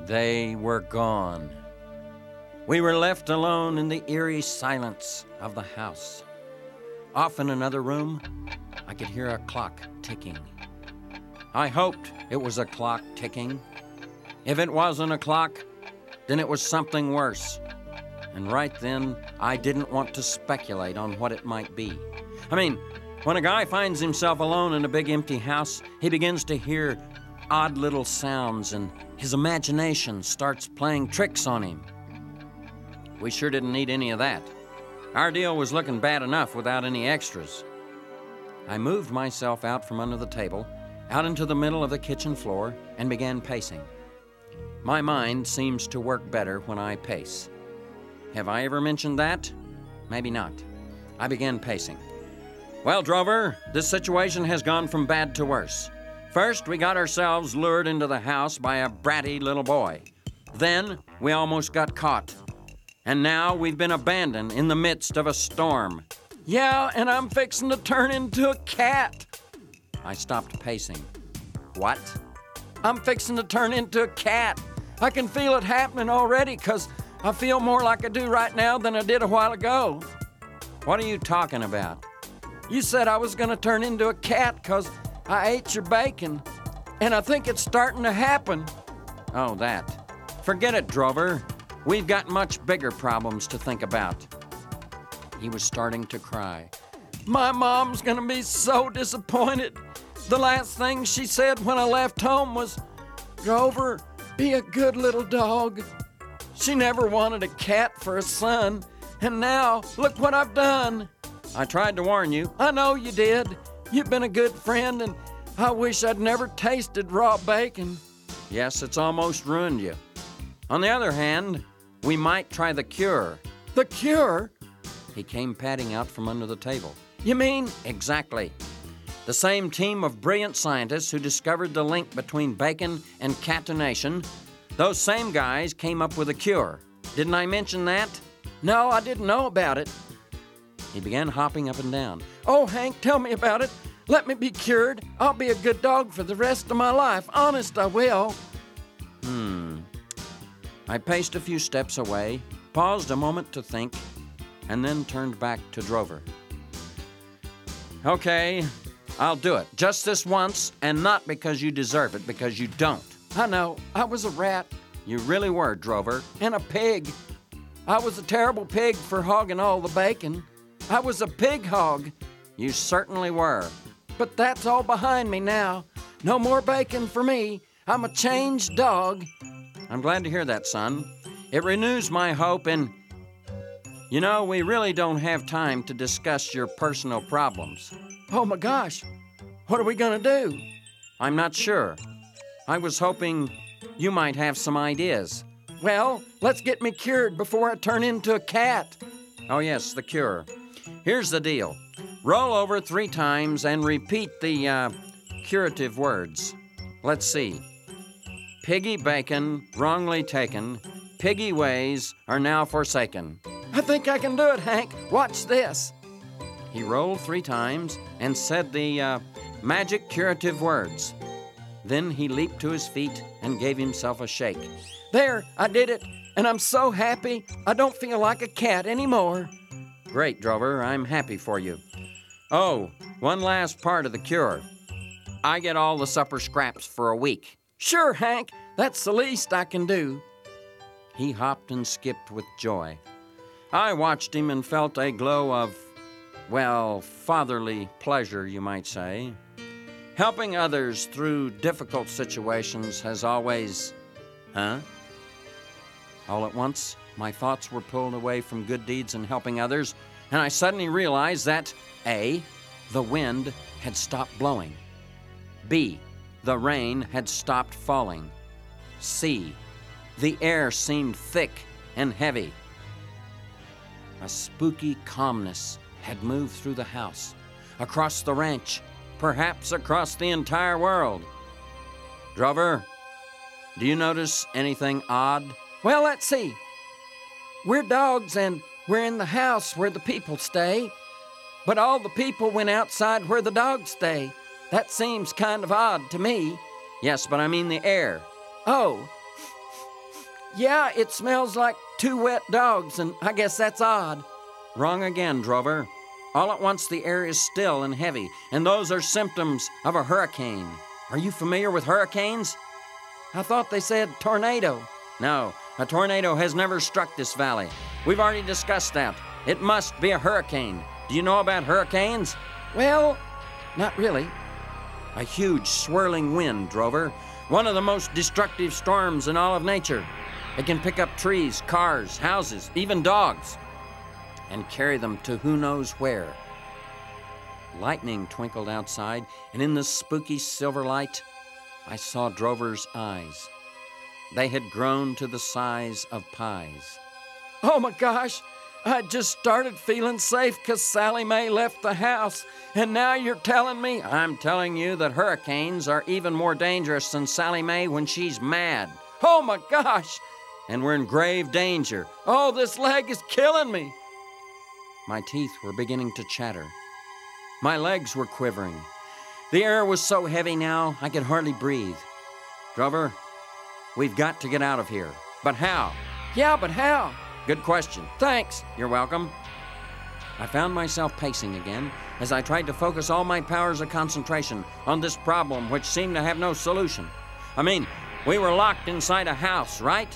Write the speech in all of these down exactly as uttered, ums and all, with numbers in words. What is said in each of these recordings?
They were gone. We were left alone in the eerie silence of the house. Off in another room, I could hear a clock ticking. I hoped it was a clock ticking. If it wasn't a clock, then it was something worse. And right then, I didn't want to speculate on what it might be. I mean, when a guy finds himself alone in a big empty house, he begins to hear odd little sounds and his imagination starts playing tricks on him. We sure didn't need any of that. Our deal was looking bad enough without any extras. I moved myself out from under the table, out into the middle of the kitchen floor, and began pacing. My mind seems to work better when I pace. Have I ever mentioned that? Maybe not. I began pacing. Well, Drover, this situation has gone from bad to worse. First, we got ourselves lured into the house by a bratty little boy. Then, we almost got caught. And now we've been abandoned in the midst of a storm. Yeah, and I'm fixing to turn into a cat. I stopped pacing. What? I'm fixing to turn into a cat. I can feel it happening already because I feel more like I do right now than I did a while ago. What are you talking about? You said I was going to turn into a cat because I ate your bacon, and I think it's starting to happen. Oh, that. Forget it, Drover. We've got much bigger problems to think about. He was starting to cry. My mom's gonna be so disappointed. The last thing she said when I left home was, Drover, be a good little dog. She never wanted a cat for a son, and now look what I've done. I tried to warn you. I know you did. You've been a good friend, and I wish I'd never tasted raw bacon. Yes, it's almost ruined you. On the other hand, we might try the cure. The cure? He came padding out from under the table. You mean? Exactly. The same team of brilliant scientists who discovered the link between bacon and catenation, those same guys came up with a cure. Didn't I mention that? No, I didn't know about it. He began hopping up and down. Oh, Hank, tell me about it. Let me be cured. I'll be a good dog for the rest of my life. Honest, I will. Hmm. I paced a few steps away, paused a moment to think, and then turned back to Drover. Okay, I'll do it. Just this once, and not because you deserve it, because you don't. I know. I was a rat. You really were, Drover. And a pig. I was a terrible pig for hogging all the bacon. I was a pig hog. You certainly were. But that's all behind me now. No more bacon for me. I'm a changed dog. I'm glad to hear that, son. It renews my hope and, you know, we really don't have time to discuss your personal problems. Oh my gosh, what are we gonna do? I'm not sure. I was hoping you might have some ideas. Well, let's get me cured before I turn into a cat. Oh yes, the cure. Here's the deal. Roll over three times and repeat the uh, curative words. Let's see. Piggy bacon, wrongly taken. Piggy ways are now forsaken. I think I can do it, Hank. Watch this. He rolled three times and said the uh, magic curative words. Then he leaped to his feet and gave himself a shake. There, I did it, and I'm so happy I don't feel like a cat anymore. Great, Drover. I'm happy for you. Oh, one last part of the cure. I get all the supper scraps for a week. Sure, Hank. That's the least I can do. He hopped and skipped with joy. I watched him and felt a glow of, well, fatherly pleasure, you might say. Helping others through difficult situations has always, huh? All at once, my thoughts were pulled away from good deeds and helping others, and I suddenly realized that A, the wind had stopped blowing. B, the rain had stopped falling. C, the air seemed thick and heavy. A spooky calmness had moved through the house, across the ranch, perhaps across the entire world. Drover, do you notice anything odd? Well, let's see. We're dogs and we're in the house where the people stay, but all the people went outside where the dogs stay. That seems kind of odd to me. Yes, but I mean the air. Oh, Yeah, it smells like two wet dogs, and I guess that's odd. Wrong again, Drover. All at once the air is still and heavy, and those are symptoms of a hurricane. Are you familiar with hurricanes? I thought they said tornado. No, a tornado has never struck this valley. We've already discussed that. It must be a hurricane. Do you know about hurricanes? Well, not really. A huge swirling wind, Drover. One of the most destructive storms in all of nature. It can pick up trees, cars, houses, even dogs, and carry them to who knows where. Lightning twinkled outside, and in the spooky silver light, I saw Drover's eyes. They had grown to the size of pies. Oh my gosh! I just started feeling safe because Sally Mae left the house, and now you're telling me? I'm telling you that hurricanes are even more dangerous than Sally Mae when she's mad. Oh my gosh! And we're in grave danger. Oh, this leg is killing me. My teeth were beginning to chatter. My legs were quivering. The air was so heavy now, I could hardly breathe. Drover, we've got to get out of here. But how? Yeah, but how? Good question. Thanks. You're welcome. I found myself pacing again as I tried to focus all my powers of concentration on this problem which seemed to have no solution. I mean, we were locked inside a house, right?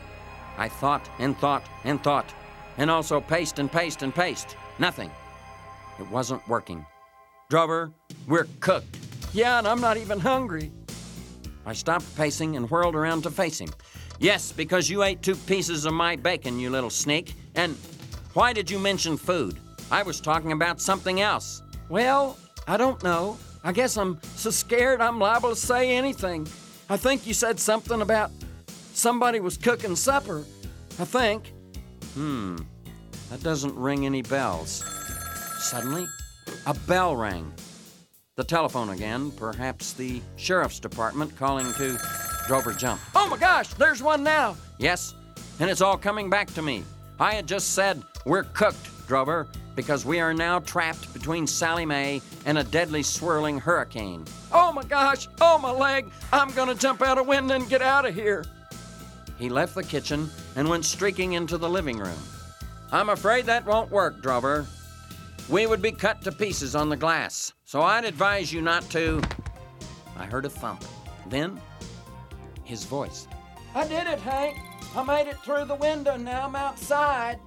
I thought and thought and thought, and also paced and paced and paced. Nothing. It wasn't working. Drover, we're cooked. Yeah, and I'm not even hungry. I stopped pacing and whirled around to face him. Yes, because you ate two pieces of my bacon, you little sneak. And why did you mention food? I was talking about something else. Well, I don't know. I guess I'm so scared I'm liable to say anything. I think you said something about somebody was cooking supper. I think. Hmm, that doesn't ring any bells. Suddenly, a bell rang. The telephone again, perhaps the sheriff's department calling to... Drover jumped. Oh my gosh, there's one now. Yes, and it's all coming back to me. I had just said, we're cooked, Drover, because we are now trapped between Sally Mae and a deadly swirling hurricane. Oh my gosh, oh my leg, I'm gonna jump out a window and get out of here. He left the kitchen and went streaking into the living room. I'm afraid that won't work, Drover. We would be cut to pieces on the glass, so I'd advise you not to... I heard a thump. Then, his voice. I did it, Hank. I made it through the window. Now I'm outside.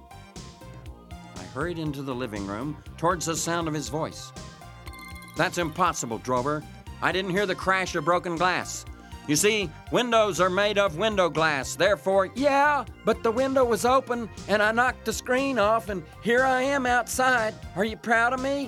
I hurried into the living room towards the sound of his voice. That's impossible, Drover. I didn't hear the crash of broken glass. You see, windows are made of window glass, therefore... Yeah, but the window was open, and I knocked the screen off, and here I am outside. Are you proud of me?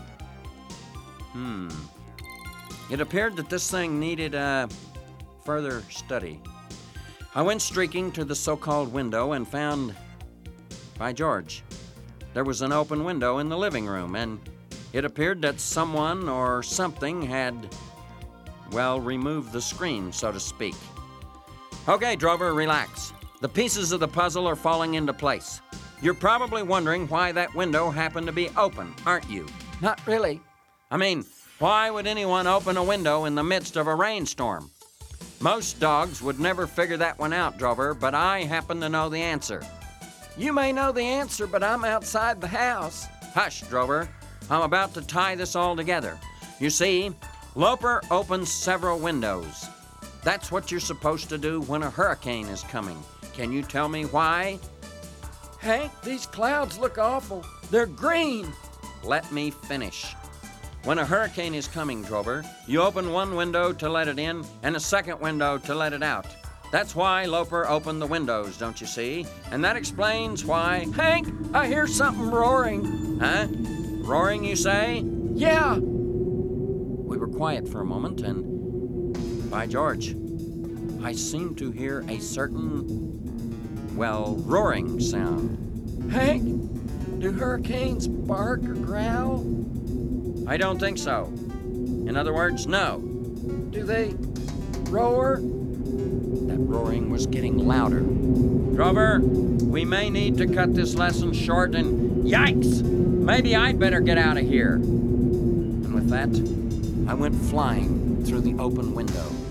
Hmm. It appeared that this thing needed, uh... further study. I went streaking to the so-called window and found, by George, there was an open window in the living room, and it appeared that someone or something had, well, removed the screen, so to speak. Okay, Drover, relax. The pieces of the puzzle are falling into place. You're probably wondering why that window happened to be open, aren't you? Not really. I mean, why would anyone open a window in the midst of a rainstorm? Most dogs would never figure that one out, Drover, but I happen to know the answer. You may know the answer, but I'm outside the house. Hush, Drover. I'm about to tie this all together. You see, Loper opens several windows. That's what you're supposed to do when a hurricane is coming. Can you tell me why? Hank, these clouds look awful. They're green. Let me finish. When a hurricane is coming, Drover, you open one window to let it in and a second window to let it out. That's why Loper opened the windows, don't you see? And that explains why... Hank, I hear something roaring. Huh? Roaring, you say? Yeah. We were quiet for a moment, and by George, I seemed to hear a certain, well, roaring sound. Hank, do hurricanes bark or growl? I don't think so. In other words, no. Do they roar? That roaring was getting louder. Drover, we may need to cut this lesson short and... Yikes! Maybe I'd better get out of here. And with that, I went flying through the open window.